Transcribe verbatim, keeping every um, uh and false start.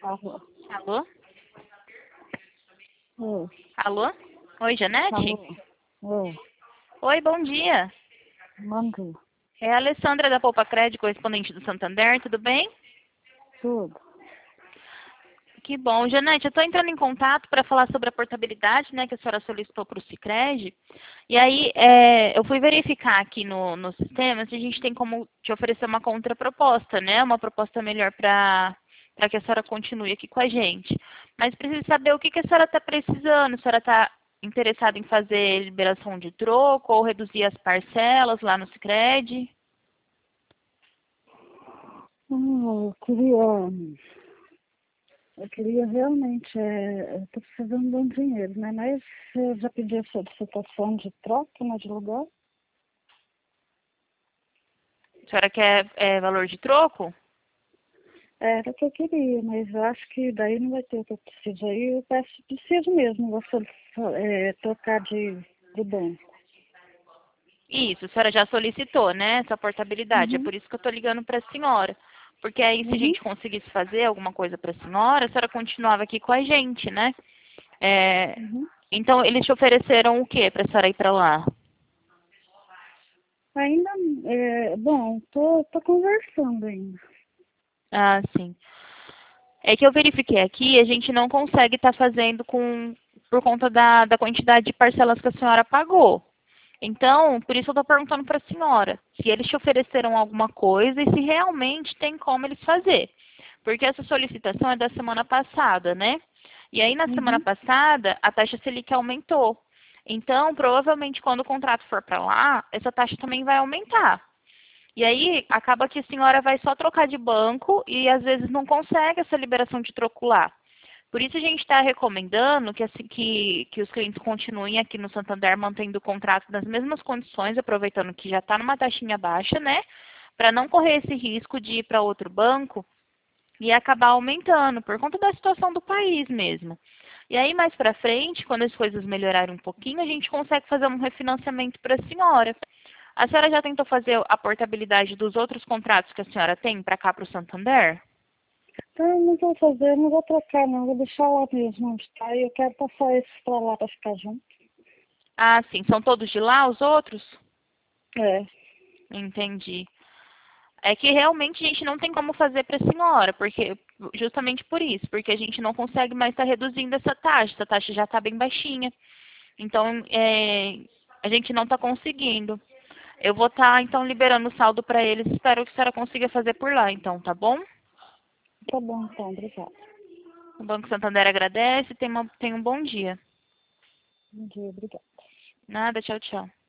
Alô? Alô? Oi. Alô? Oi, Janete? Alô? Oi. Oi, bom dia. Bom dia. É a Alessandra da Poupa Crédito, correspondente do Santander, tudo bem? Tudo. Que bom. Janete, eu estou entrando em contato para falar sobre a portabilidade, né, que a senhora solicitou para o Sicredi. E aí, é, eu fui verificar aqui no, no sistema se a gente tem como te oferecer uma contraproposta, né, uma proposta melhor para para que a senhora continue aqui com a gente. Mas preciso saber o que, que a senhora está precisando. A senhora está interessada em fazer liberação de troco ou reduzir as parcelas lá no Sicredi? Hum, eu queria. Eu queria realmente. É, eu tô precisando de um dinheiro, né? Mas eu já pedi a solicitação de troca, né? De lugar. A senhora quer é, valor de troco? Era o que eu queria, mas eu acho que daí não vai ter o que eu preciso. Aí eu peço, preciso mesmo, vou solici- é, trocar de, de banco. Isso, a senhora já solicitou, né, essa portabilidade. É Uhum. por isso que eu estou ligando para a senhora. Porque aí, se a Uhum. gente conseguisse fazer alguma coisa para a senhora, a senhora continuava aqui com a gente, né? É, Uhum. então, eles te ofereceram o quê para a senhora ir para lá? Ainda, é, bom, tô, tô conversando ainda. Ah, sim. É que eu verifiquei aqui, a gente não consegue estar fazendo com por conta da, da quantidade de parcelas que a senhora pagou. Então, por isso eu estou perguntando para a senhora se eles te ofereceram alguma coisa e se realmente tem como eles fazer. Porque essa solicitação é da semana passada, né? E aí, na semana Uhum. passada, a taxa Selic aumentou. Então, provavelmente, quando o contrato for para lá, essa taxa também vai aumentar. E aí, acaba que a senhora vai só trocar de banco e, às vezes, não consegue essa liberação de troco lá. Por isso a gente está recomendando que, assim, que, que os clientes continuem aqui no Santander mantendo o contrato nas mesmas condições, aproveitando que já está numa taxinha baixa, né? Para não correr esse risco de ir para outro banco e acabar aumentando, por conta da situação do país mesmo. E aí, mais para frente, quando as coisas melhorarem um pouquinho, a gente consegue fazer um refinanciamento para a senhora. A senhora já tentou fazer a portabilidade dos outros contratos que a senhora tem para cá para o Santander? Então, eu não vou fazer, não vou trocar, não. Vou deixar lá mesmo onde está. E eu quero passar esses para lá para ficar junto. Ah, sim. São todos de lá, os outros? É. Entendi. É que realmente a gente não tem como fazer para a senhora, porque justamente por isso, porque a gente não consegue mais estar reduzindo essa taxa. Essa taxa já está bem baixinha. Então, é, a gente não está conseguindo. Eu vou estar, então, liberando o saldo para eles. Espero que a senhora consiga fazer por lá, então, tá bom? Tá bom, então. Obrigada. O Banco Santander agradece. Tenha uma- tenha um bom dia. Bom dia, obrigada. Nada, tchau, tchau.